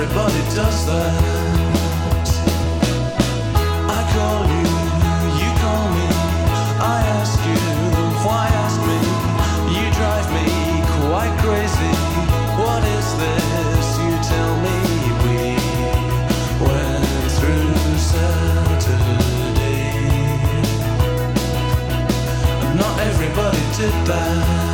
everybody does that. I call you, you call me. I ask you, why ask me? You drive me quite crazy. What is this? You tell me. We went through Saturday. Not everybody did that.